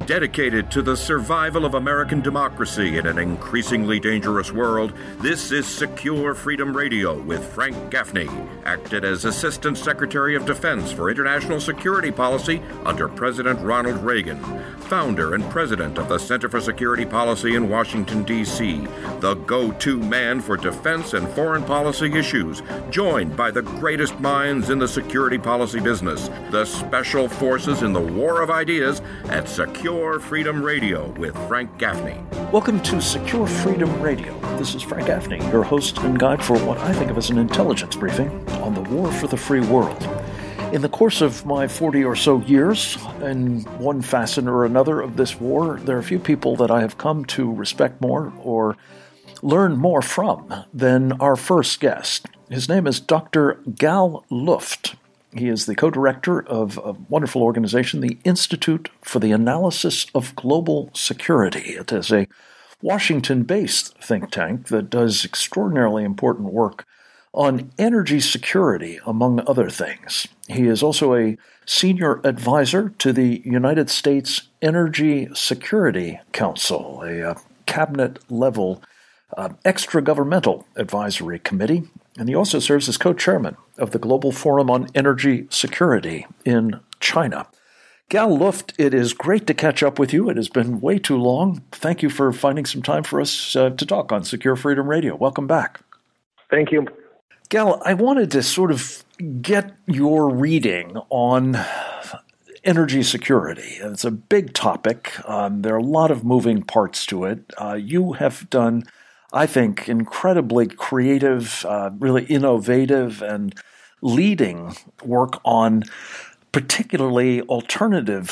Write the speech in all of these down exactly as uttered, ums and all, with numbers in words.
Dedicated to the survival of American democracy in an increasingly dangerous world, this is Secure Freedom Radio with Frank Gaffney, acted as Assistant Secretary of Defense for International Security Policy under President Ronald Reagan, founder and president of the Center for Security Policy in Washington, D C, the go-to man for defense and foreign policy issues, joined by the greatest minds in the security policy business, the special forces in the war of ideas at Secure Freedom Radio with Frank Gaffney. Welcome to Secure Freedom Radio. This is Frank Gaffney, your host and guide for what I think of as an intelligence briefing on the war for the free world. In the course of my forty or so years, in one facet or another of this war, there are a few people that I have come to respect more or learn more from than our first guest. His name is Doctor Gal Luft. He is the co-director of a wonderful organization, the Institute for the Analysis of Global Security. It is a Washington-based think tank that does extraordinarily important work on energy security, among other things. He is also a senior advisor to the United States Energy Security Council, a uh, cabinet-level uh, extra-governmental advisory committee. And he also serves as co-chairman of the Global Forum on Energy Security in China. Gal Luft, it is great to catch up with you. It has been way too long. Thank you for finding some time for us uh, to talk on Secure Freedom Radio. Welcome back. Thank you. Gal, I wanted to sort of get your reading on energy security. It's a big topic. Um, there are a lot of moving parts to it. Uh, you have done, I think, incredibly creative, uh, really innovative and leading work on particularly alternative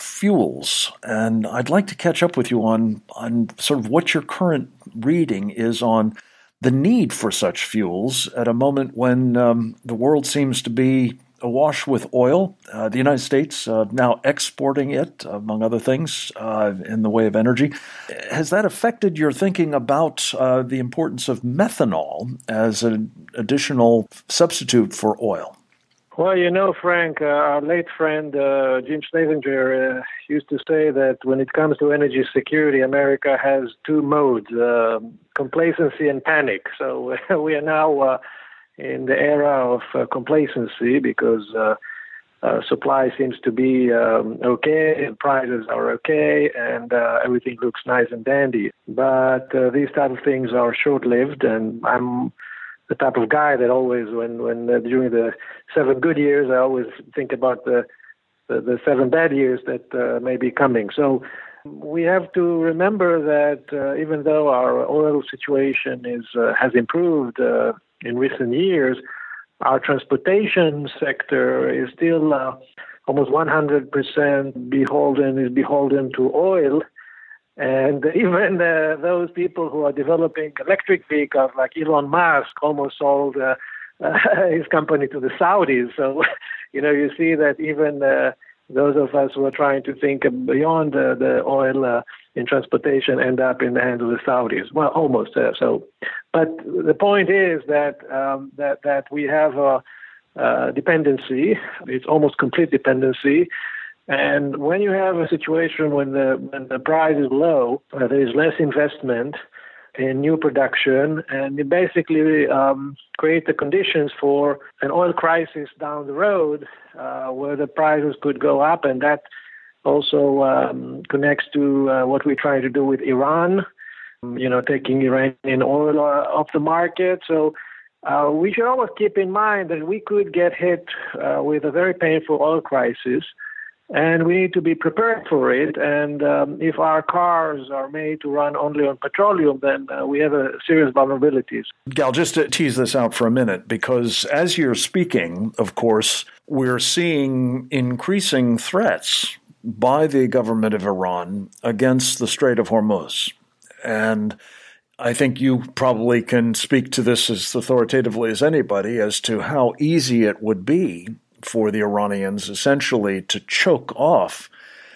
fuels. And I'd like to catch up with you on, on sort of what your current reading is on the need for such fuels at a moment when um, the world seems to be awash with oil. Uh, the United States uh, now exporting it, among other things, uh, in the way of energy. Has that affected your thinking about uh, the importance of methanol as an additional substitute for oil? Well, you know, Frank, uh, our late friend uh, Jim Schlesinger uh, used to say that when it comes to energy security, America has two modes, uh, complacency and panic. So we are now uh, in the era of uh, complacency because uh, uh, supply seems to be um, okay, and prices are okay, and uh, everything looks nice and dandy. But uh, these type of things are short-lived, and I'm the type of guy that always, when when uh, during the seven good years, I always think about the the, the seven bad years that uh, may be coming. So we have to remember that uh, even though our oil situation is uh, has improved uh, in recent years, our transportation sector is still uh, almost one hundred percent beholden is beholden to oil. And even uh, those people who are developing electric vehicles, like Elon Musk, almost sold uh, uh, his company to the Saudis. So, you know, you see that even uh, those of us who are trying to think beyond uh, the oil uh, in transportation end up in the hands of the Saudis. Well, almost. Uh, so, but the point is that um, that that we have a, a dependency. It's almost complete dependency. And when you have a situation when the when the price is low, uh, there is less investment in new production, and you basically um, create the conditions for an oil crisis down the road, uh, where the prices could go up, and that also um, connects to uh, what we're trying to do with Iran, you know, taking Iranian oil uh, off the market. So uh, we should always keep in mind that we could get hit uh, with a very painful oil crisis. And we need to be prepared for it. And um, if our cars are made to run only on petroleum, then uh, we have a serious vulnerabilities. Gal, just to tease this out for a minute, because as you're speaking, of course, we're seeing increasing threats by the government of Iran against the Strait of Hormuz. And I think you probably can speak to this as authoritatively as anybody as to how easy it would be for the Iranians essentially to choke off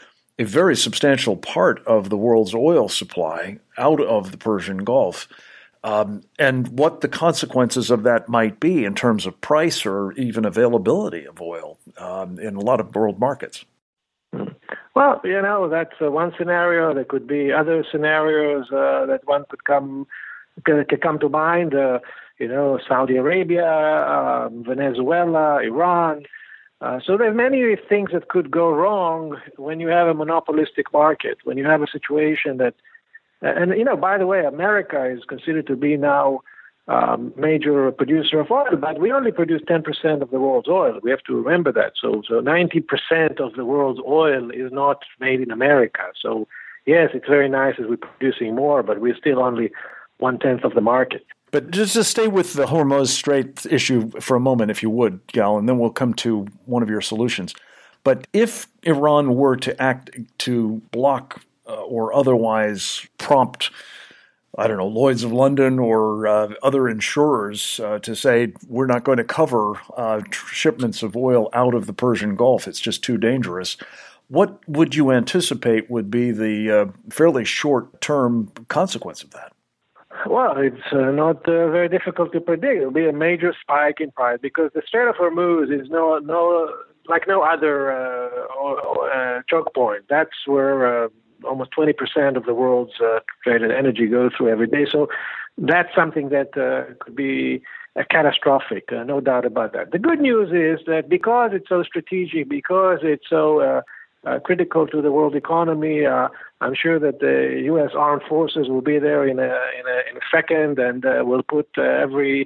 a very substantial part of the world's oil supply out of the Persian Gulf, um, and what the consequences of that might be in terms of price or even availability of oil um, in a lot of world markets. Well, you know, that's uh, one scenario. There could be other scenarios uh, that one could come could, could come to mind. Uh, you know, Saudi Arabia, uh, Venezuela, Iran. Uh, so there's many things that could go wrong when you have a monopolistic market, when you have a situation that, and, you know, by the way, America is considered to be now um, major producer of oil, but we only produce ten percent of the world's oil. We have to remember that. So, so ninety percent of the world's oil is not made in America. So, yes, it's very nice as we're producing more, but we're still only one-tenth of the market. But just to stay with the Hormuz Strait issue for a moment, if you would, Gal, and then we'll come to one of your solutions. But if Iran were to act to block uh, or otherwise prompt, I don't know, Lloyd's of London or uh, other insurers uh, to say, we're not going to cover uh, tr- shipments of oil out of the Persian Gulf, it's just too dangerous, what would you anticipate would be the uh, fairly short-term consequence of that? Well, it's uh, not uh, very difficult to predict. It'll be a major spike in price because the Strait of Hormuz is no, no, like no other uh, uh, choke point. That's where uh, almost twenty percent of the world's uh, traded energy goes through every day. So that's something that uh, could be uh, catastrophic, uh, no doubt about that. The good news is that because it's so strategic, because it's so uh, uh, critical to the world economy, uh, I'm sure that the U S armed forces will be there in a in a, in a second, and uh, will put uh, every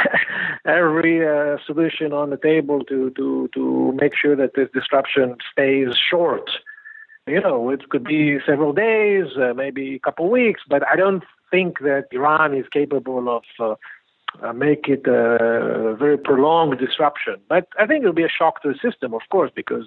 every uh, solution on the table to to to make sure that this disruption stays short. You know, it could be several days, uh, maybe a couple of weeks, but I don't think that Iran is capable of uh, uh, make it a very prolonged disruption. But I think it will be a shock to the system, of course, because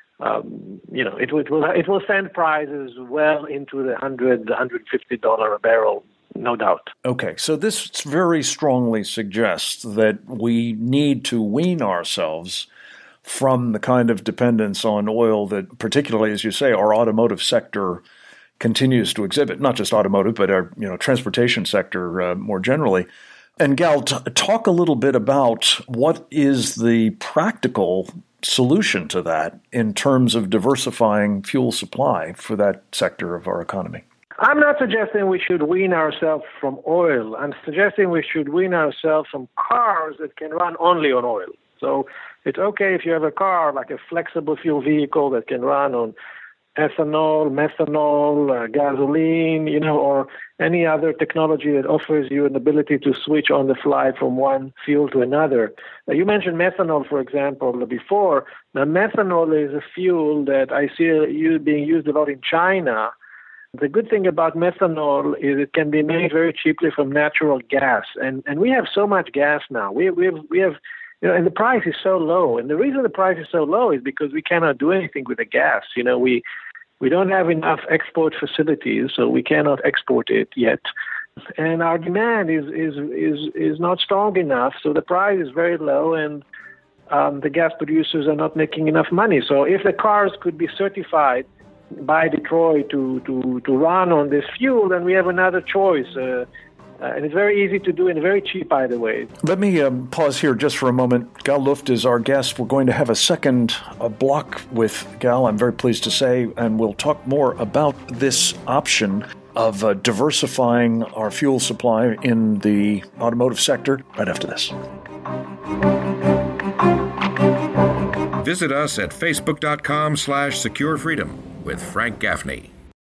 Um, you know, it, it will it will send prices well into the one hundred, one hundred fifty dollars a barrel, no doubt. Okay, so this very strongly suggests that we need to wean ourselves from the kind of dependence on oil that, particularly, as you say, our automotive sector continues to exhibit, not just automotive, but our you know transportation sector uh, more generally. And Gal, t- talk a little bit about what is the practical solution to that in terms of diversifying fuel supply for that sector of our economy. I'm not suggesting we should wean ourselves from oil. I'm suggesting we should wean ourselves from cars that can run only on oil. So it's okay if you have a car, like a flexible fuel vehicle that can run on ethanol, methanol, uh, gasoline, you know, or any other technology that offers you an ability to switch on the fly from one fuel to another. Uh, you mentioned methanol, for example, before. Now, methanol is a fuel that I see you being used a lot in China. The good thing about methanol is it can be made very cheaply from natural gas, and and we have so much gas now. We we have, we have you know, and the price is so low. And the reason the price is so low is because we cannot do anything with the gas. You know, we We don't have enough export facilities, so we cannot export it yet. And our demand is is is, is not strong enough, so the price is very low, and um, the gas producers are not making enough money. So if the cars could be certified by Detroit to, to, to run on this fuel, then we have another choice. Uh, Uh, and it's very easy to do and very cheap, by the way. Let me um, pause here just for a moment. Gal Luft is our guest. We're going to have a second uh, block with Gal, I'm very pleased to say, and we'll talk more about this option of uh, diversifying our fuel supply in the automotive sector right after this. Visit us at facebook.com slash securefreedom with Frank Gaffney.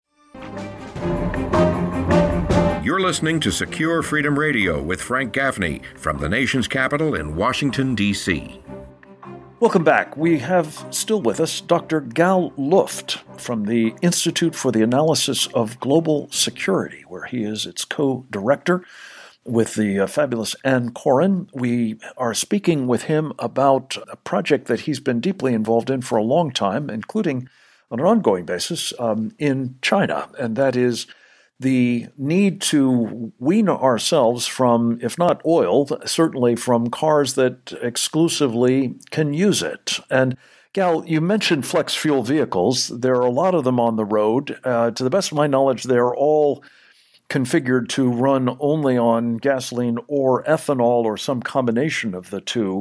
You're listening to Secure Freedom Radio with Frank Gaffney from the nation's capital in Washington, D C Welcome back. We have still with us Doctor Gal Luft from the Institute for the Analysis of Global Security, where he is its co-director with the uh, fabulous Ann Coren. We are speaking with him about a project that he's been deeply involved in for a long time, including on an ongoing basis um, in China, and that is the need to wean ourselves from, if not oil, certainly from cars that exclusively can use it. And Gal, you mentioned flex fuel vehicles. There are a lot of them on the road. Uh, to the best of my knowledge, they're all configured to run only on gasoline or ethanol or some combination of the two.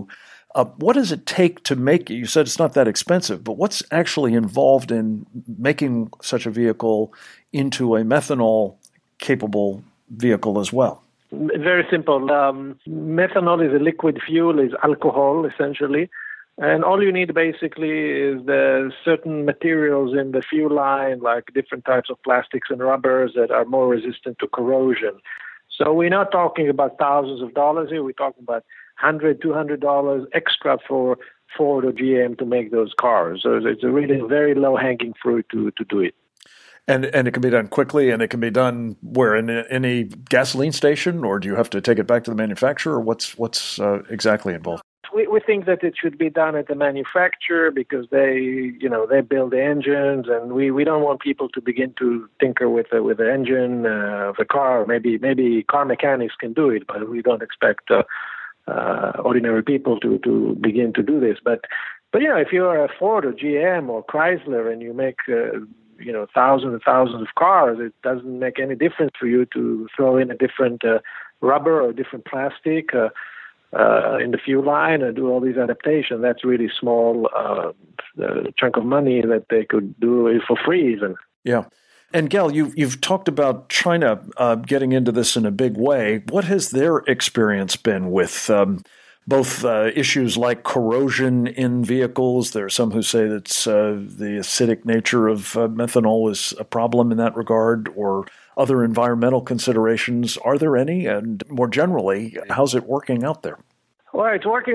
Uh, what does it take to make it? You said it's not that expensive, but what's actually involved in making such a vehicle into a methanol-capable vehicle as well? Very simple. Um, methanol is a liquid fuel, is alcohol, essentially. And all you need basically is the certain materials in the fuel line, like different types of plastics and rubbers that are more resistant to corrosion. So we're not talking about thousands of dollars here. We're talking about one hundred dollars, two hundred dollars extra for Ford or G M to make those cars. So it's a really very low-hanging fruit to, to do it. And and it can be done quickly, and it can be done where, in any gasoline station, or do you have to take it back to the manufacturer, or what's, what's uh, exactly involved? We, we think that it should be done at the manufacturer because they, you know, they build the engines, and we, we don't want people to begin to tinker with the, with the engine uh, of the car. Maybe maybe car mechanics can do it, but we don't expect uh, uh, ordinary people to, to begin to do this. But but you know, if you're a Ford or G M or Chrysler and you make uh, you know thousands and thousands of cars, it doesn't make any difference for you to throw in a different uh, rubber or different plastic. Uh, Uh, in the fuel line and do all these adaptations. That's really small uh, uh, chunk of money that they could do it for free even. Yeah. And Gal, you've, you've talked about China uh, getting into this in a big way. What has their experience been with um, both uh, issues like corrosion in vehicles? There are some who say that uh, the acidic nature of uh, methanol is a problem in that regard, or other environmental considerations. Are there any? And more generally, how's it working out there? Well, it's working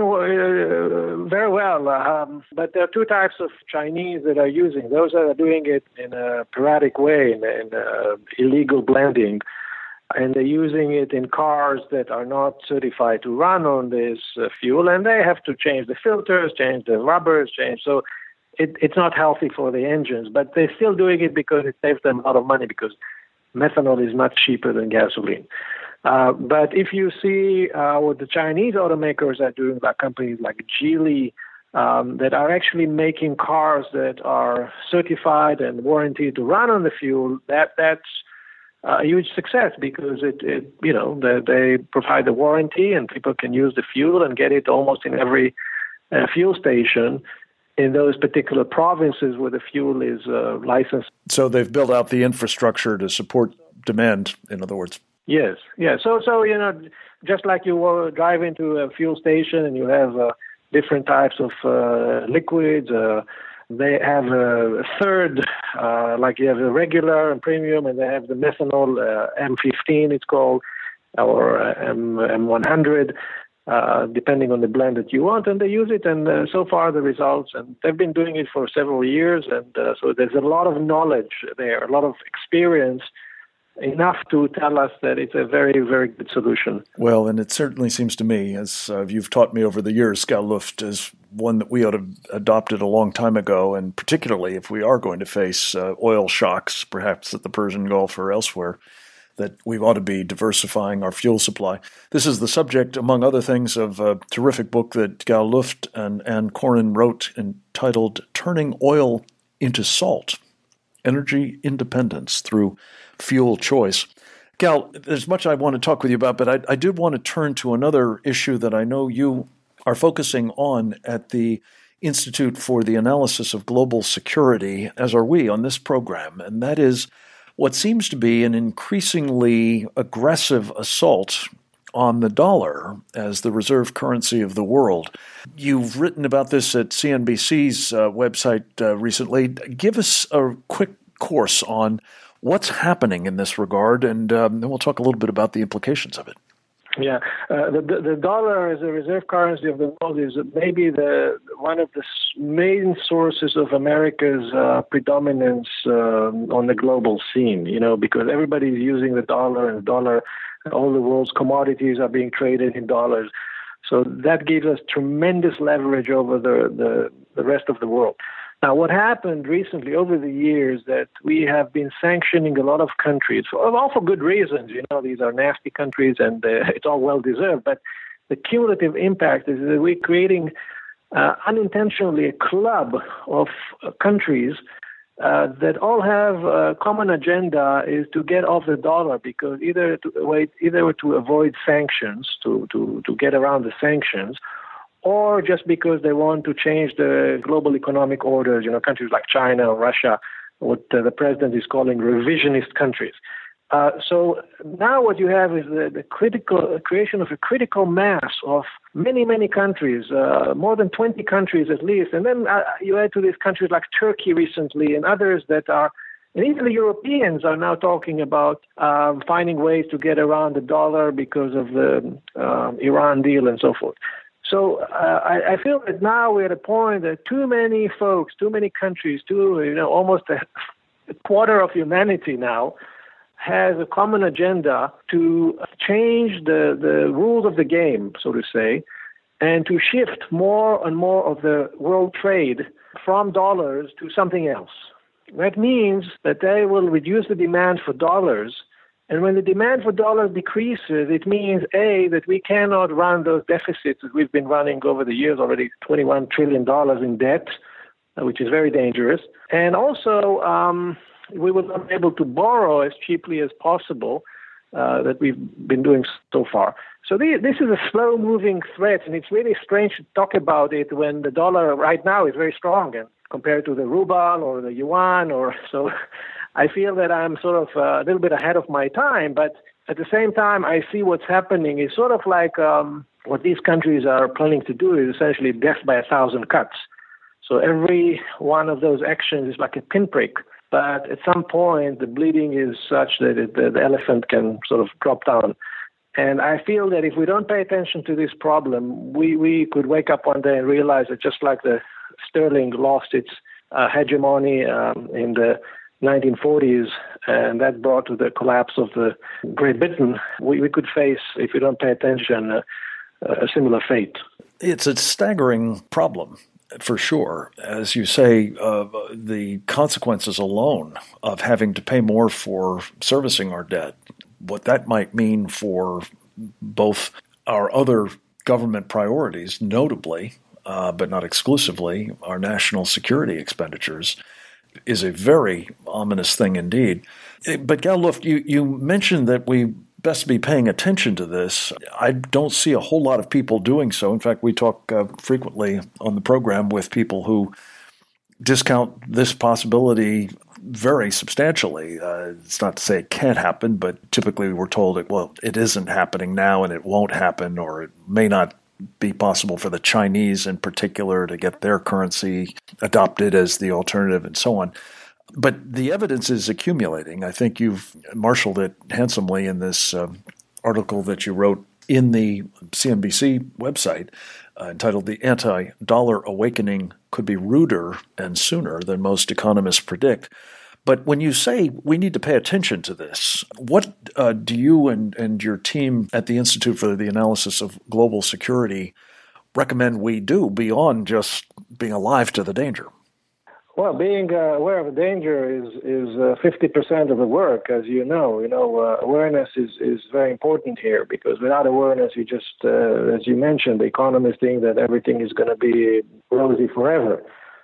uh, very well, um, but there are two types of Chinese that are using. Those that are doing it in a piratic way, in, in uh, illegal blending, and they're using it in cars that are not certified to run on this uh, fuel, and they have to change the filters, change the rubbers, change. So it, it's not healthy for the engines, but they're still doing it because it saves them a lot of money, because methanol is much cheaper than gasoline. Uh, but if you see uh, what the Chinese automakers are doing, like companies like Geely, um, that are actually making cars that are certified and warranted to run on the fuel, that that's a huge success, because it, it you know, they, they provide the warranty and people can use the fuel and get it almost in every uh, fuel station in those particular provinces where the fuel is uh, licensed. So they've built out the infrastructure to support demand, in other words. Yes, yeah. So, so you know, just like you uh, drive into a fuel station and you have uh, different types of uh, liquids, uh, they have a third, uh, like you have a regular and premium, and they have the methanol uh, M fifteen, it's called, or uh, M, M100. Uh, depending on the blend that you want, and they use it, and uh, so far the results, and they've been doing it for several years, and uh, so there's a lot of knowledge there, a lot of experience, enough to tell us that it's a very, very good solution. Well, and it certainly seems to me, as uh, you've taught me over the years, Galluft is one that we ought to have adopted a long time ago, and particularly if we are going to face uh, oil shocks, perhaps at the Persian Gulf or elsewhere, that we ought to be diversifying our fuel supply. This is the subject, among other things, of a terrific book that Gal Luft and Ann Coren wrote entitled Turning Oil into Salt, Energy Independence Through Fuel Choice. Gal, there's much I want to talk with you about, but I, I did want to turn to another issue that I know you are focusing on at the Institute for the Analysis of Global Security, as are we on this program, and that is what seems to be an increasingly aggressive assault on the dollar as the reserve currency of the world. You've written about this at C N B C's uh, website uh, recently. Give us a quick course on what's happening in this regard, and um, then we'll talk a little bit about the implications of it. Yeah, uh, the, the dollar as a reserve currency of the world is maybe the one of the main sources of America's uh, predominance uh, on the global scene. You know, because everybody's using the dollar, and the dollar, all the world's commodities are being traded in dollars. So that gives us tremendous leverage over the, the, the rest of the world. Now, what happened recently over the years that we have been sanctioning a lot of countries, for, all for good reasons. You know, these are nasty countries, and uh, it's all well-deserved. But the cumulative impact is that we're creating uh, unintentionally a club of uh, countries uh, that all have a common agenda is to get off the dollar, because either to wait, either to avoid sanctions, to, to, to get around the sanctions, or just because they want to change the global economic orders, you know, countries like China or Russia, what uh, the president is calling revisionist countries. Uh, so now what you have is the, the critical uh, creation of a critical mass of many, many countries, uh, more than twenty countries at least. And then uh, you add to these countries like Turkey recently and others that are, and even the Europeans are now talking about um, finding ways to get around the dollar because of the um, Iran deal and so forth. So uh, I, I feel that now we're at a point that too many folks, too many countries, too, you know, almost a, a quarter of humanity now has a common agenda to change the, the rules of the game, so to say, and to shift more and more of the world trade from dollars to something else. That means that they will reduce the demand for dollars. And when the demand for dollars decreases, it means, A, that we cannot run those deficits that we've been running over the years, already twenty-one trillion dollars in debt, which is very dangerous. And also, um, we will not be able to borrow as cheaply as possible uh, that we've been doing so far. So the, this is a slow-moving threat, and it's really strange to talk about it when the dollar right now is very strong and compared to the ruble or the yuan. Or so I feel that I'm sort of uh, a little bit ahead of my time, but at the same time, I see what's happening is sort of like um, what these countries are planning to do is essentially death by a thousand cuts. So every one of those actions is like a pinprick. But at some point, the bleeding is such that it, the, the elephant can sort of drop down. And I feel that if we don't pay attention to this problem, we, we could wake up one day and realize that just like the sterling lost its uh, hegemony um, in the nineteen forties, and that brought to the collapse of the Great Britain, we, we could face, if we don't pay attention, uh, a similar fate. It's a staggering problem. For sure. As you say, uh, the consequences alone of having to pay more for servicing our debt, what that might mean for both our other government priorities, notably, uh, but not exclusively, our national security expenditures, is a very ominous thing indeed. But Gal Luft, you, you mentioned that we best be paying attention to this. I don't see a whole lot of people doing so. In fact, we talk uh, frequently on the program with people who discount this possibility very substantially. Uh, it's not to say it can't happen, but typically we're told that, well, it isn't happening now and it won't happen, or it may not be possible for the Chinese in particular to get their currency adopted as the alternative and so on. But the evidence is accumulating. I think you've marshaled it handsomely in this um, article that you wrote in the C N B C website uh, entitled "The Anti-Dollar Awakening Could Be Ruder and Sooner Than Most Economists Predict." But when you say we need to pay attention to this, what uh, do you and, and your team at the Institute for the Analysis of Global Security recommend we do beyond just being alive to the danger? Well, being uh, aware of the danger is is uh, fifty percent of the work, as you know. You know, uh, awareness is, is very important here, because without awareness, you just, uh, as you mentioned, the economists think that everything is going to be rosy forever.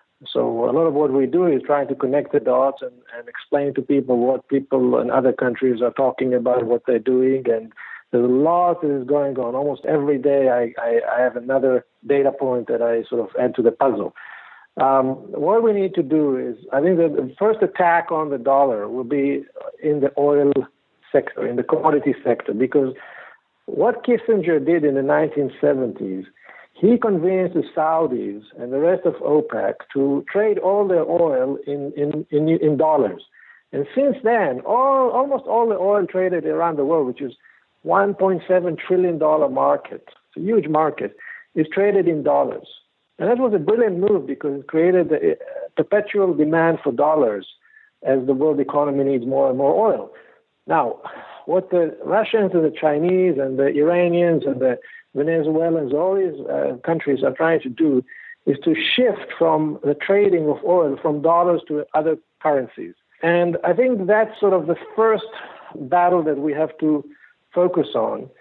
So a lot of what we do is trying to connect the dots and, and explain to people what people in other countries are talking about, what they're doing, and there's a lot that is going on. Almost every day, I, I, I have another data point that I sort of add to the puzzle. Um, what we need to do is, I think that the first attack on the dollar will be in the oil sector, in the commodity sector, because what Kissinger did in the nineteen seventies, he convinced the Saudis and the rest of OPEC to trade all their oil in, in, in, in dollars. And since then, all, almost all the oil traded around the world, which is one point seven trillion dollars market, it's a huge market, is traded in dollars. And that was a brilliant move because it created a perpetual demand for dollars as the world economy needs more and more oil. Now, what the Russians and the Chinese and the Iranians and the Venezuelans, all these uh, countries are trying to do is to shift from the trading of oil from dollars to other currencies. And I think that's sort of the first battle that we have to focus on.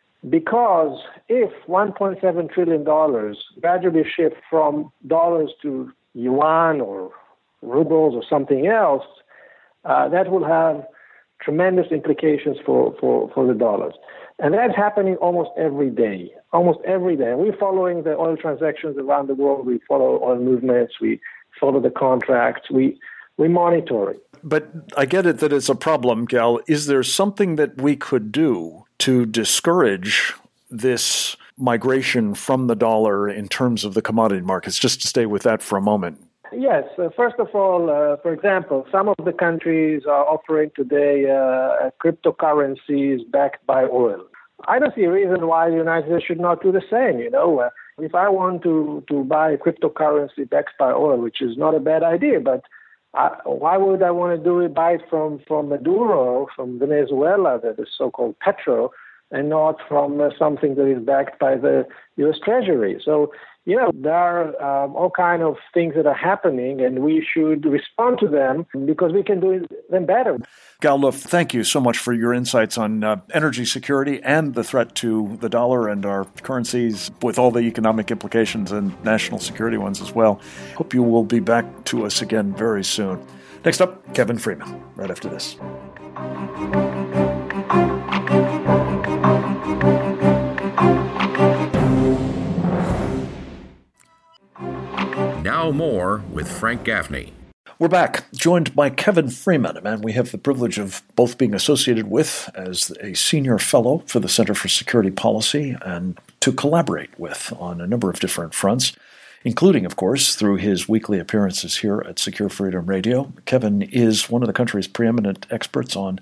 Because if one point seven trillion dollars gradually shift from dollars to yuan or rubles or something else, uh, that will have tremendous implications for, for, for the dollars. And that's happening almost every day, almost every day. And we're following the oil transactions around the world. We follow oil movements. We follow the contracts. We we monitor it. But I get it that it's a problem, Gal. Is there something that we could do to discourage this migration from the dollar in terms of the commodity markets? Just to stay with that for a moment. Yes. Uh, first of all, uh, for example, some of the countries are offering today uh, cryptocurrencies backed by oil. I don't see a reason why the United States should not do the same. You know, uh, if I want to, to buy a cryptocurrency backed by oil, which is not a bad idea, but I, why would I want to do it, buy it from, from Maduro, from Venezuela, the, the so-called Petro, and not from uh, something that is backed by the U S Treasury? So, you know, there are um, all kinds of things that are happening, and we should respond to them because we can do them better. Gal Luft, thank you so much for your insights on uh, energy security and the threat to the dollar and our currencies, with all the economic implications and national security ones as well. Hope you will be back to us again very soon. Next up, Kevin Freeman, right after this. Now more with Frank Gaffney. We're back, joined by Kevin Freeman, a man we have the privilege of both being associated with as a senior fellow for the Center for Security Policy and to collaborate with on a number of different fronts, including, of course, through his weekly appearances here at Secure Freedom Radio. Kevin is one of the country's preeminent experts on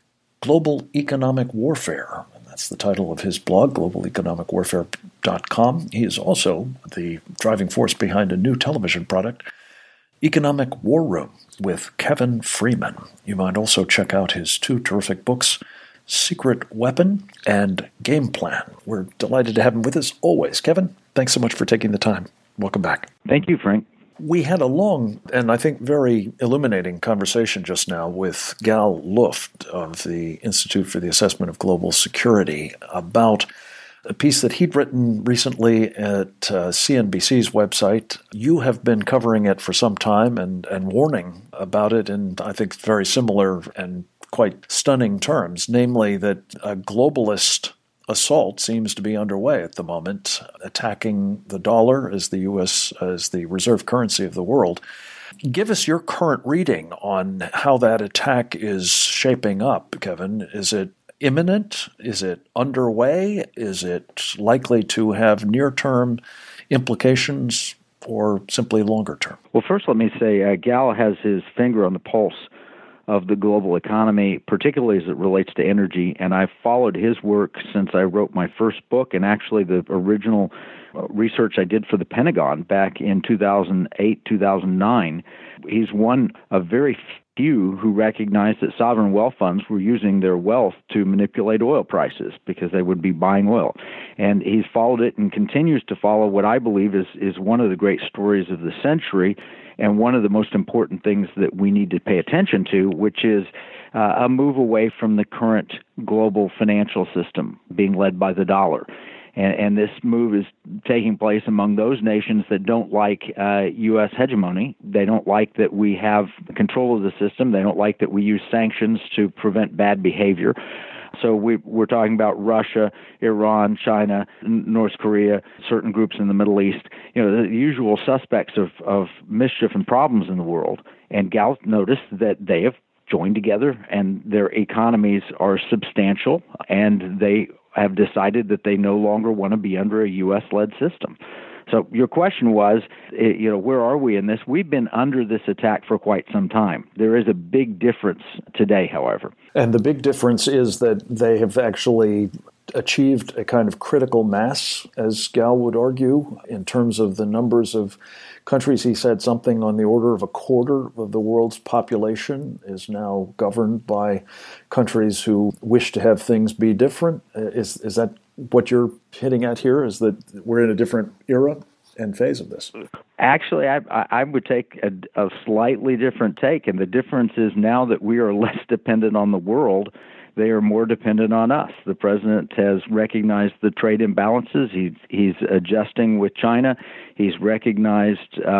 global economic warfare. That's the title of his blog, global economic warfare dot com. He is also the driving force behind a new television product, Economic War Room, with Kevin Freeman. You might also check out his two terrific books, Secret Weapon and Game Plan. We're delighted to have him with us always. Kevin, thanks so much for taking the time. Welcome back. Thank you, Frank. We had a long and I think very illuminating conversation just now with Gal Luft of the Institute for the Assessment of Global Security about a piece that he'd written recently at uh, C N B C's website. You have been covering it for some time and, and warning about it in, I think, very similar and quite stunning terms, namely that a globalist assault seems to be underway at the moment, attacking the dollar as the U S as the reserve currency of the world. Give us your current reading on how that attack is shaping up, Kevin. Is it imminent? Is it underway? Is it likely to have near-term implications or simply longer term? Well, first let me say uh, Gal has his finger on the pulse of the global economy, particularly as it relates to energy, and I've followed his work since I wrote my first book, and actually the original research I did for the Pentagon back in two thousand eight, two thousand nine. He's one of very few who recognized that sovereign wealth funds were using their wealth to manipulate oil prices because they would be buying oil. And he's followed it and continues to follow what I believe is, is one of the great stories of the century and one of the most important things that we need to pay attention to, which is uh, a move away from the current global financial system being led by the dollar. And, and this move is taking place among those nations that don't like uh, U S hegemony. They don't like that we have control of the system. They don't like that we use sanctions to prevent bad behavior. So we, we're talking about Russia, Iran, China, North Korea, certain groups in the Middle East, you know, the usual suspects of, of mischief and problems in the world. And Gal noticed that they have joined together and their economies are substantial, and they have decided that they no longer want to be under a U S-led system. So your question was, you know, where are we in this? We've been under this attack for quite some time. There is a big difference today, however. And the big difference is that they have actually achieved a kind of critical mass, as Gal would argue, in terms of the numbers of countries. He said something on the order of a quarter of the world's population is now governed by countries who wish to have things be different. Is is that what you're hitting at here, is that we're in a different era and phase of this? Actually, I, I would take a, a slightly different take, and the difference is now that we are less dependent on the world, they are more dependent on us. The president has recognized the trade imbalances. He's, he's adjusting with China. He's recognized uh,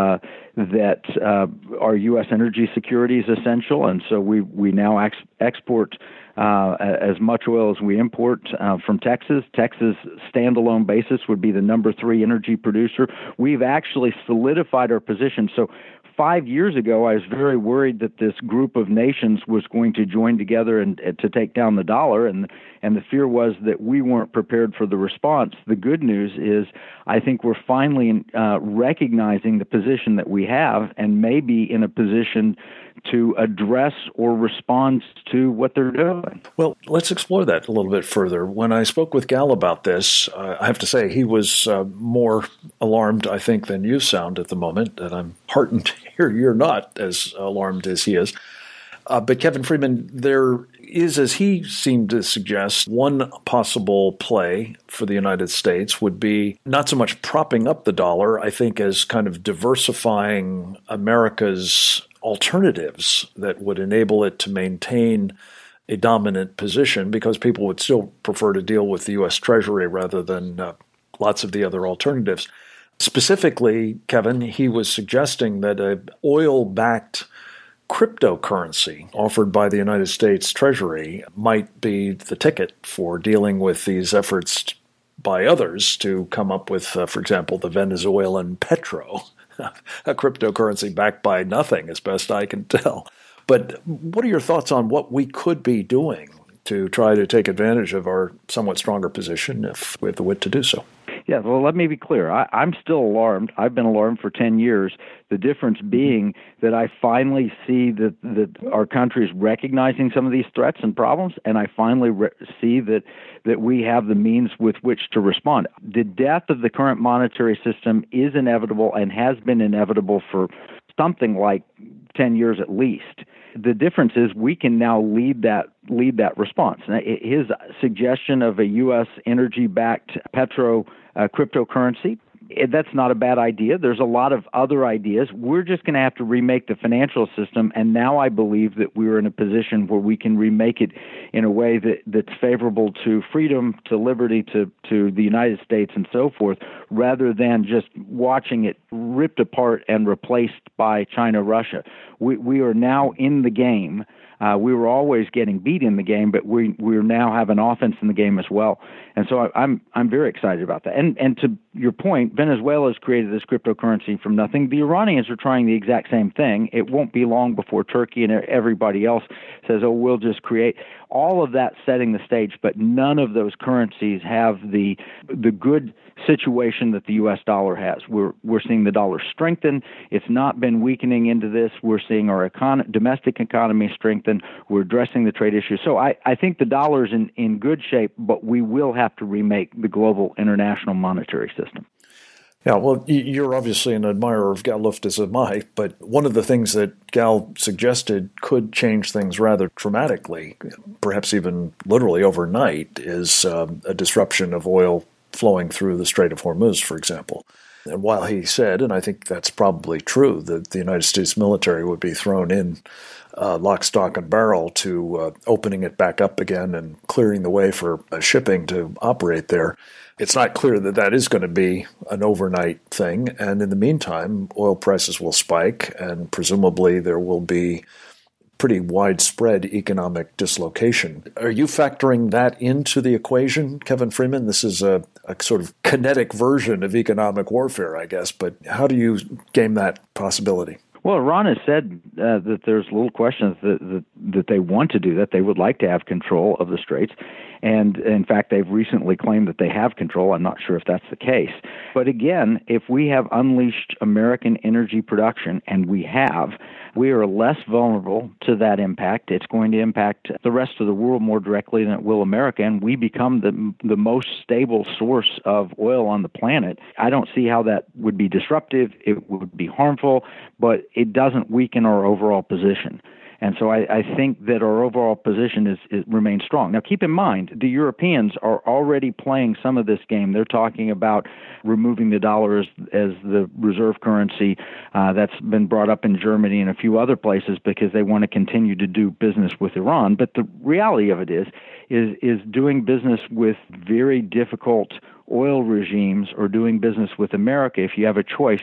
that uh, our U S energy security is essential, and so we, we now ex- export uh, as much oil as we import uh, from Texas. Texas, standalone basis, would be the number three energy producer. We've actually solidified our position. So five years ago, I was very worried that this group of nations was going to join together and, and to take down the dollar, and and the fear was that we weren't prepared for the response. The good news is I think we're finally uh, recognizing the position that we have and maybe in a position to address or respond to what they're doing. Well, let's explore that a little bit further. When I spoke with Gal about this, uh, I have to say he was uh, more alarmed, I think, than you sound at the moment, and I'm heartened to hear you're not as alarmed as he is. Uh, but Kevin Freeman, there is, as he seemed to suggest, one possible play for the United States would be not so much propping up the dollar, I think, as kind of diversifying America's alternatives that would enable it to maintain a dominant position, because people would still prefer to deal with the U S Treasury rather than uh, lots of the other alternatives. Specifically, Kevin, he was suggesting that an oil-backed cryptocurrency offered by the United States Treasury might be the ticket for dealing with these efforts by others to come up with, uh, for example, the Venezuelan petro, a cryptocurrency backed by nothing, as best I can tell. But what are your thoughts on what we could be doing to try to take advantage of our somewhat stronger position if we have the wit to do so? Yeah, well, let me be clear. I, I'm still alarmed. I've been alarmed for ten years. The difference being that I finally see that, that our country is recognizing some of these threats and problems, and I finally re- see that, that we have the means with which to respond. The death of the current monetary system is inevitable and has been inevitable for something like ten years at least. The difference is we can now lead that lead that response. Now, his suggestion of a U S energy-backed petro uh, cryptocurrency, that's not a bad idea. There's a lot of other ideas. We're just going to have to remake the financial system, and now I believe that we're in a position where we can remake it in a way that, that's favorable to freedom, to liberty, to, to the United States, and so forth, rather than just watching it ripped apart and replaced by China, Russia. We, we are now in the game. Uh, we were always getting beat in the game, but we we now have an offense in the game as well, and so I, I'm I'm very excited about that. And and to your point, Venezuela has created this cryptocurrency from nothing. The Iranians are trying the exact same thing. It won't be long before Turkey and everybody else says, "Oh, we'll just create." All of that setting the stage, but none of those currencies have the the good situation that the U S dollar has. We're we're seeing the dollar strengthen. It's not been weakening into this. We're seeing our econ- domestic economy strengthen. We're addressing the trade issues. So I, I think the dollar is in, in good shape, but we will have to remake the global international monetary system. Yeah, well, you're obviously an admirer of Gal Luft, as am I, but one of the things that Gal suggested could change things rather dramatically, perhaps even literally overnight, is um, a disruption of oil flowing through the Strait of Hormuz, for example. And while he said, and I think that's probably true, that the United States military would be thrown in uh, lock, stock, and barrel to uh, opening it back up again and clearing the way for uh, shipping to operate there, it's not clear that that is going to be an overnight thing. And in the meantime, oil prices will spike, and presumably there will be pretty widespread economic dislocation. Are you factoring that into the equation, Kevin Freeman? This is a, a sort of kinetic version of economic warfare, I guess, but how do you game that possibility? Well, Iran has said uh, that there's little question that, that that they want to do that. They would like to have control of the Straits. And in fact, they've recently claimed that they have control. I'm not sure if that's the case. But again, if we have unleashed American energy production, and we have, we are less vulnerable to that impact. It's going to impact the rest of the world more directly than it will America, and we become the the most stable source of oil on the planet. I don't see how that would be disruptive. It would be harmful, but it doesn't weaken our overall position. And so I, I think that our overall position is, is remains strong. Now, keep in mind, the Europeans are already playing some of this game. They're talking about removing the dollar as, as the reserve currency. Uh, that's been brought up in Germany and a few other places because they want to continue to do business with Iran. But the reality of it is, is, is doing business with very difficult oil regimes or doing business with America, if you have a choice,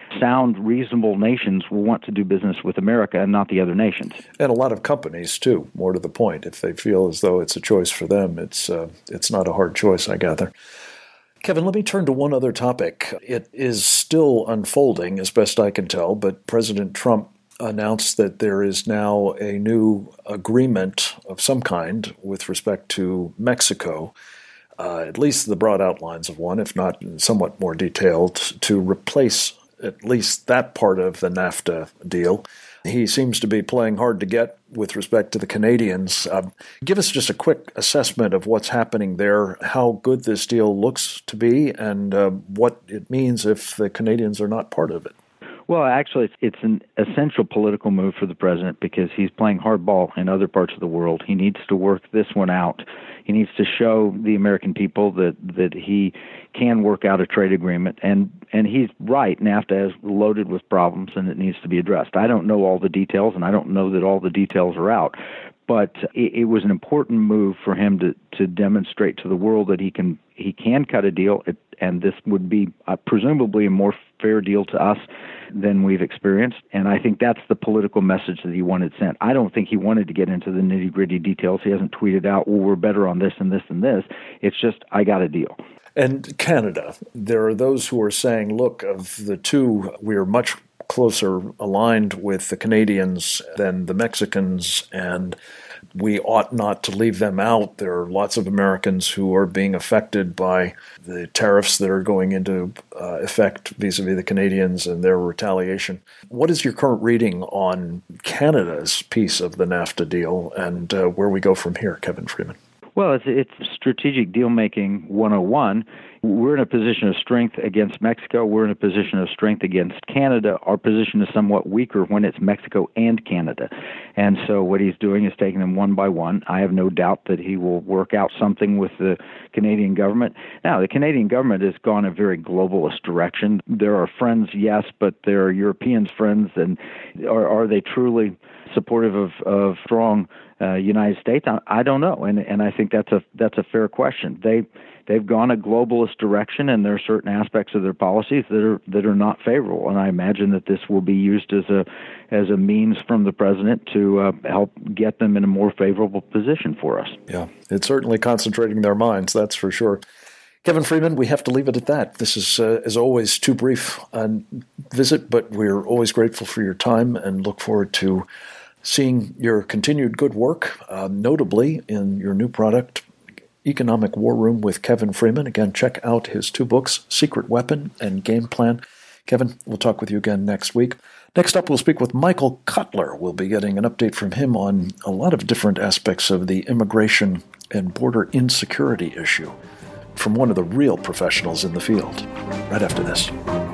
sound, reasonable nations will want to do business with America and not the other nations. And a lot of companies, too, more to the point. If they feel as though it's a choice for them, it's uh, it's not a hard choice, I gather. Kevin, let me turn to one other topic. It is still unfolding, as best I can tell, but President Trump announced that there is now a new agreement of some kind with respect to Mexico, uh, at least the broad outlines of one, if not somewhat more detailed, to replace at least that part of the NAFTA deal. He seems to be playing hard to get with respect to the Canadians. Uh, give us just a quick assessment of what's happening there, how good this deal looks to be, and uh, what it means if the Canadians are not part of it. Well, actually, it's, it's an essential political move for the president because he's playing hardball in other parts of the world. He needs to work this one out. He needs to show the American people that, that he can work out a trade agreement. And, and he's right, NAFTA is loaded with problems and it needs to be addressed. I don't know all the details, and I don't know that all the details are out. But it, it was an important move for him to, to demonstrate to the world that he can he can cut a deal, and this would be uh, presumably a more fair deal to us than we've experienced. And I think that's the political message that he wanted sent. I don't think he wanted to get into the nitty-gritty details. He hasn't tweeted out, well, we're better on this and this and this. It's just, I got a deal. And Canada, there are those who are saying, look, of the two, we're much closer aligned with the Canadians than the Mexicans, and we ought not to leave them out. There are lots of Americans who are being affected by the tariffs that are going into uh, effect vis-a-vis the Canadians and their retaliation. What is your current reading on Canada's piece of the NAFTA deal and uh, where we go from here, Kevin Freeman? Well, it's, it's strategic deal-making one oh one. We're in a position of strength against Mexico. We're in a position of strength against Canada. Our position is somewhat weaker when it's Mexico and Canada. And so what he's doing is taking them one by one. I have no doubt that he will work out something with the Canadian government. Now, the Canadian government has gone a very globalist direction. There are friends, yes, but there are Europeans friends, and are, are they truly supportive of, of strong uh, United States? I, I don't know, and and I think that's a that's a fair question. They they've gone a globalist direction, and there are certain aspects of their policies that are that are not favorable. And I imagine that this will be used as a as a means from the president to uh, help get them in a more favorable position for us. Yeah, it's certainly concentrating their minds, that's for sure. Kevin Freeman, we have to leave it at that. This is, uh, as always, too brief a visit, but we're always grateful for your time and look forward to seeing your continued good work, uh, notably in your new product, Economic War Room with Kevin Freeman. Again, check out his two books, Secret Weapon and Game Plan. Kevin, we'll talk with you again next week. Next up, we'll speak with Michael Cutler. We'll be getting an update from him on a lot of different aspects of the immigration and border insecurity issue from one of the real professionals in the field. Right after this.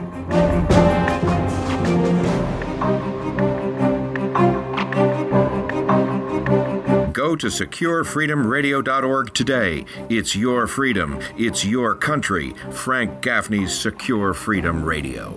Go to secure freedom radio dot org today. It's your freedom. It's your country. Frank Gaffney's Secure Freedom Radio.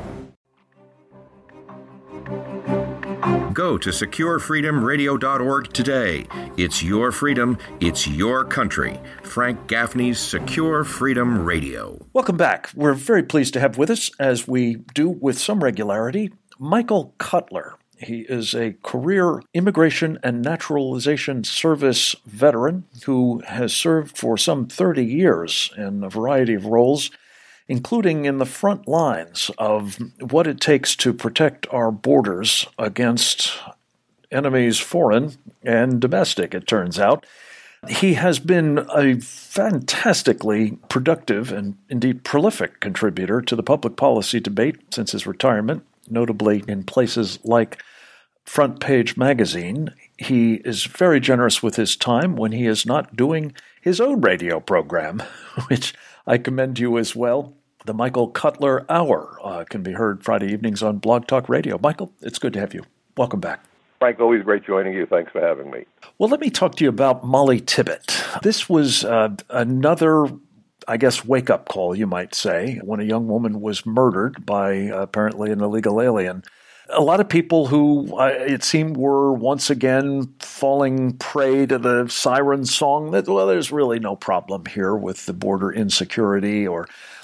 Go to secure freedom radio dot org today. It's your freedom. It's your country. Frank Gaffney's Secure Freedom Radio. Welcome back. We're very pleased to have with us, as we do with some regularity, Michael Cutler. He is a career Immigration and Naturalization Service veteran who has served for some thirty years in a variety of roles, including in the front lines of what it takes to protect our borders against enemies foreign and domestic, it turns out. He has been a fantastically productive and indeed prolific contributor to the public policy debate since his retirement, notably in places like Front Page Magazine. He is very generous with his time when he is not doing his own radio program, which I commend you as well. The Michael Cutler Hour uh, can be heard Friday evenings on Blog Talk Radio. Michael, it's good to have you. Welcome back. Frank, always great joining you. Thanks for having me. Well, let me talk to you about Molly Tibbet. This was uh, another, I guess, wake-up call, you might say, when a young woman was murdered by uh, apparently an illegal alien. A lot of people who, uh, it seemed, were once again falling prey to the siren song that, well, there's really no problem here with the border insecurity, or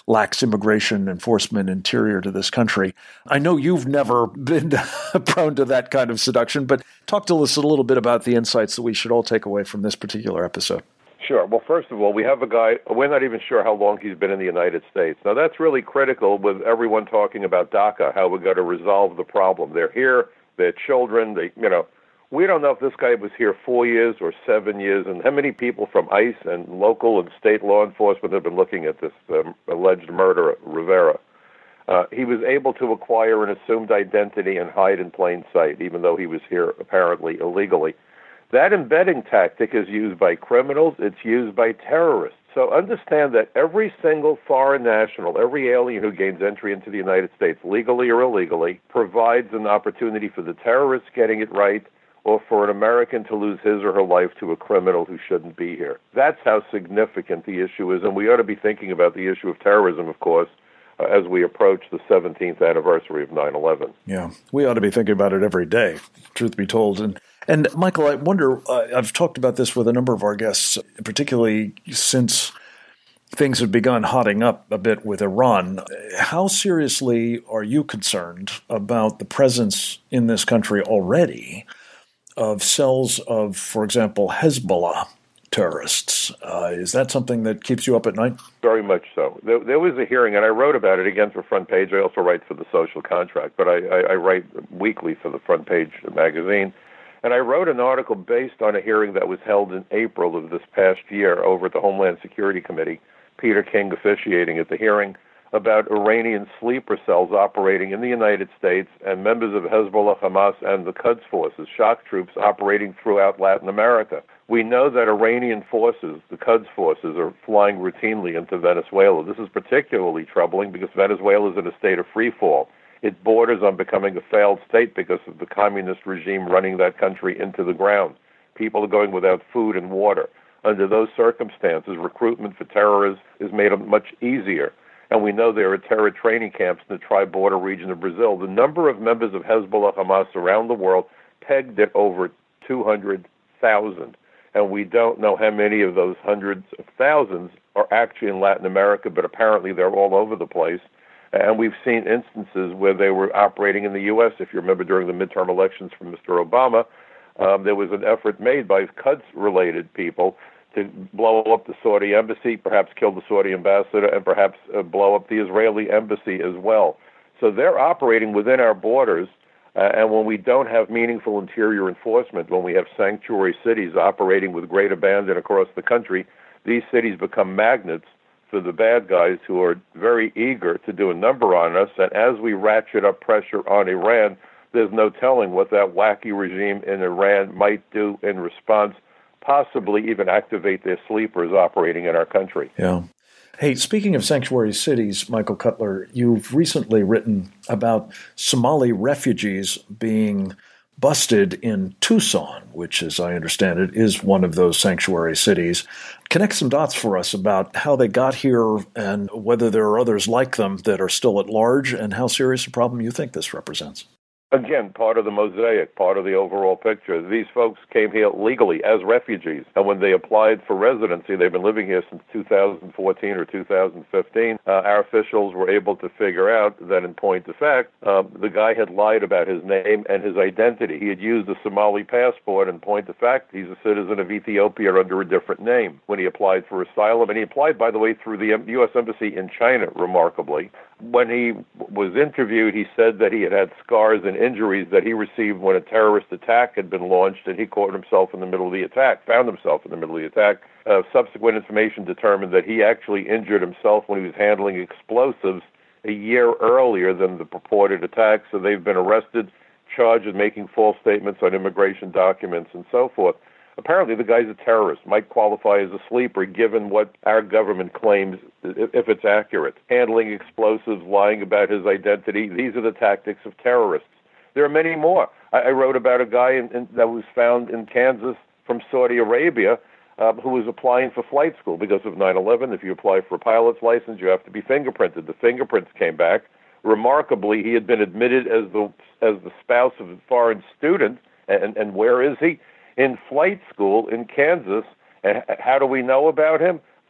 lax immigration enforcement interior to this country. I know you've never been prone to that kind of seduction, but talk to us a little bit about the insights that we should all take away from this particular episode. Sure. Well, first of all, we have a guy, we're not even sure how long he's been in the United States. Now, that's really critical with everyone talking about DACA, how we're going to resolve the problem. They're here, they're children, they, you know, we don't know if this guy was here four years or seven years, and how many people from ICE and local and state law enforcement have been looking at this um, alleged murder at Rivera. Uh, he was able to acquire an assumed identity and hide in plain sight, even though he was here apparently illegally. That embedding tactic is used by criminals. It's used by terrorists. So understand that every single foreign national, every alien who gains entry into the United States, legally or illegally, provides an opportunity for the terrorists getting it right or for an American to lose his or her life to a criminal who shouldn't be here. That's how significant the issue is, and we ought to be thinking about the issue of terrorism, of course, uh, as we approach the seventeenth anniversary of nine eleven. Yeah, we ought to be thinking about it every day, truth be told. And And Michael, I wonder, uh, I've talked about this with a number of our guests, particularly since things have begun hotting up a bit with Iran. How seriously are you concerned about the presence in this country already of cells of, for example, Hezbollah terrorists? Uh, is that something that keeps you up at night? Very much so. There, there was a hearing, and I wrote about it again for Front Page. I also write for the Social Contract, but I, I, I write weekly for the Front Page magazine. And I wrote an article based on a hearing that was held in April of this past year over at the Homeland Security Committee, Peter King officiating at the hearing, about Iranian sleeper cells operating in the United States and members of Hezbollah, Hamas, and the Quds forces, shock troops operating throughout Latin America. We know that Iranian forces, the Quds forces, are flying routinely into Venezuela. This is particularly troubling because Venezuela is in a state of free fall. It borders on becoming a failed state because of the communist regime running that country into the ground. People are going without food and water. Under those circumstances, recruitment for terrorists is made much easier. And we know there are terror training camps in the tri-border region of Brazil. The number of members of Hezbollah, Hamas around the world pegged at over two hundred thousand. And we don't know how many of those hundreds of thousands are actually in Latin America, but apparently they're all over the place. And we've seen instances where they were operating in the U S. If you remember during the midterm elections from Mister Obama, um, there was an effort made by Quds-related people to blow up the Saudi embassy, perhaps kill the Saudi ambassador, and perhaps uh, blow up the Israeli embassy as well. So they're operating within our borders, uh, and when we don't have meaningful interior enforcement, when we have sanctuary cities operating with great abandon across the country, these cities become magnets for the bad guys who are very eager to do a number on us. And as we ratchet up pressure on Iran, there's no telling what that wacky regime in Iran might do in response, possibly even activate their sleepers operating in our country. Yeah. Hey, speaking of sanctuary cities, Michael Cutler, you've recently written about Somali refugees being busted in Tucson, which, as I understand it, is one of those sanctuary cities. Connect some dots for us about how they got here and whether there are others like them that are still at large and how serious a problem you think this represents. Again, part of the mosaic, part of the overall picture. These folks came here legally as refugees, and when they applied for residency, they've been living here since two thousand fourteen or two thousand fifteen, uh, our officials were able to figure out that, in point of fact, um, the guy had lied about his name and his identity. He had used a Somali passport, and point of fact, he's a citizen of Ethiopia under a different name when he applied for asylum, and he applied, by the way, through the U S Embassy in China, remarkably. When he was interviewed, he said that he had had scars and injuries that he received when a terrorist attack had been launched, and he caught himself in the middle of the attack, found himself in the middle of the attack. Uh, subsequent information determined that he actually injured himself when he was handling explosives a year earlier than the purported attack, so they've been arrested, charged with making false statements on immigration documents and so forth. Apparently, the guy's a terrorist, might qualify as a sleeper, given what our government claims, if it's accurate. Handling explosives, lying about his identity, these are the tactics of terrorists. There are many more. I, I wrote about a guy in, in, that was found in Kansas from Saudi Arabia uh, who was applying for flight school because of nine eleven. If you apply for a pilot's license, you have to be fingerprinted. The fingerprints came back. Remarkably, he had been admitted as the as the spouse of a foreign student, and, and where is he? In flight school in Kansas. And how do we know about him?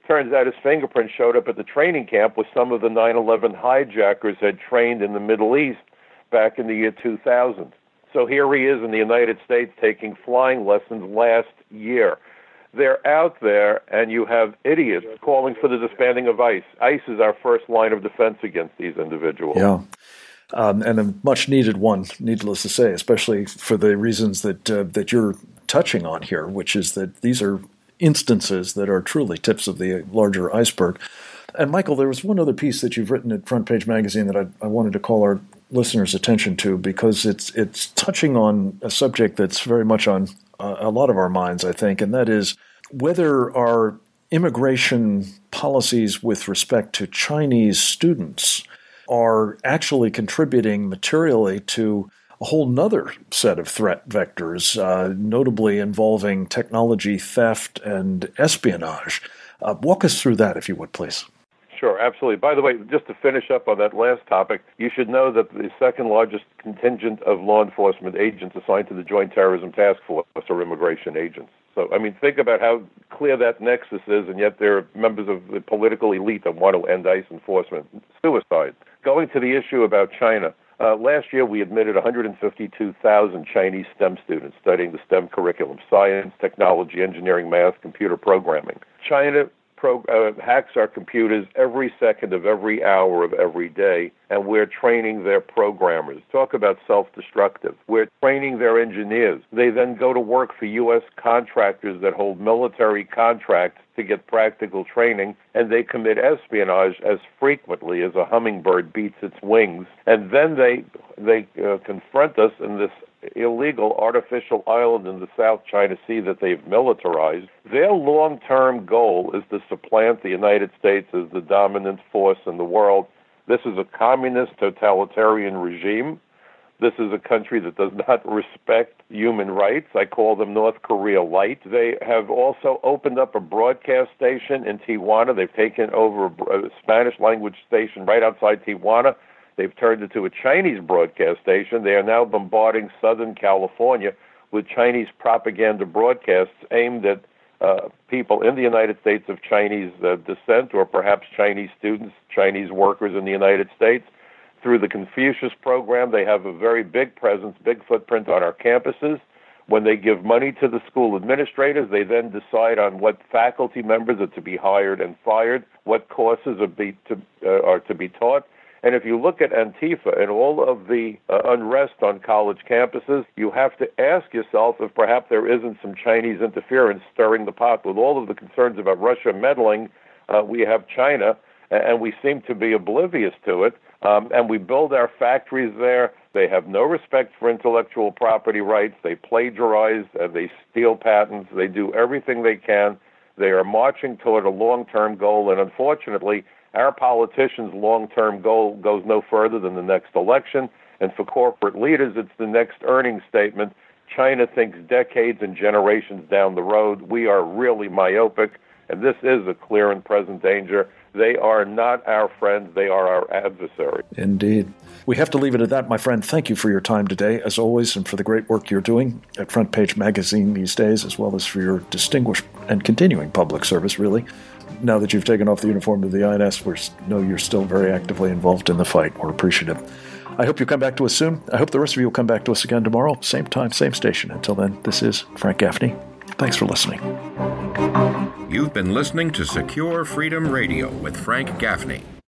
Turns out his fingerprint showed up at the training camp with some of the nine eleven hijackers had trained in the Middle East back in the year two thousand. So here he is in the United States taking flying lessons last year. They're out there, and you have idiots calling for the disbanding of ICE. ICE is our first line of defense against these individuals. Yeah, um, and a much-needed one, needless to say, especially for the reasons that uh, that you're touching on here, which is that these are instances that are truly tips of the larger iceberg. And Michael, there was one other piece that you've written at Front Page Magazine that I, I wanted to call our listeners' attention to, because it's it's touching on a subject that's very much on uh, a lot of our minds, I think, and that is whether our immigration policies with respect to Chinese students are actually contributing materially to a whole nother set of threat vectors, uh, notably involving technology theft and espionage. Uh, walk us through that, if you would, please. Sure, absolutely. By the way, just to finish up on that last topic, you should know that the second largest contingent of law enforcement agents assigned to the Joint Terrorism Task Force are immigration agents. So, I mean, think about how clear that nexus is, and yet there are members of the political elite that want to end ICE enforcement. Suicide. Going to the issue about China, uh, last year we admitted one hundred fifty-two thousand Chinese STEM students studying the STEM curriculum: science, technology, engineering, math, computer programming. China Pro, uh, hacks our computers every second of every hour of every day, and we're training their programmers. Talk about self-destructive. We're training their engineers. They then go to work for U S contractors that hold military contracts to get practical training, and they commit espionage as frequently as a hummingbird beats its wings. And then they they uh, confront us in this illegal artificial island in the South China Sea that they've militarized. Their long-term goal is to supplant the United States as the dominant force in the world. This is a communist totalitarian regime. This is a country that does not respect human rights. I call them North Korea light. They have also opened up a broadcast station in Tijuana. They've taken over a Spanish-language station right outside Tijuana. They've turned it to a Chinese broadcast station. They are now bombarding Southern California with Chinese propaganda broadcasts aimed at uh, people in the United States of Chinese uh, descent, or perhaps Chinese students, Chinese workers in the United States. Through the Confucius program, they have a very big presence, big footprint on our campuses. When they give money to the school administrators, they then decide on what faculty members are to be hired and fired, what courses are, be to, uh, are to be taught. And if you look at Antifa and all of the uh, unrest on college campuses, you have to ask yourself if perhaps there isn't some Chinese interference stirring the pot. With all of the concerns about Russia meddling, uh, we have China, and we seem to be oblivious to it. Um, and we build our factories there. They have no respect for intellectual property rights. They plagiarize, uh, they steal patents. They do everything they can. They are marching toward a long-term goal, and unfortunately, our politicians' long-term goal goes no further than the next election, and for corporate leaders, it's the next earnings statement. China thinks decades and generations down the road. We are really myopic, and this is a clear and present danger. They are not our friends. They are our adversaries. Indeed. We have to leave it at that, my friend. Thank you for your time today, as always, and for the great work you're doing at Front Page Magazine these days, as well as for your distinguished and continuing public service, really. Now that you've taken off the uniform of the I N S, we know you're still very actively involved in the fight. We're appreciative. I hope you come back to us soon. I hope the rest of you will come back to us again tomorrow. Same time, same station. Until then, this is Frank Gaffney. Thanks for listening. You've been listening to Secure Freedom Radio with Frank Gaffney.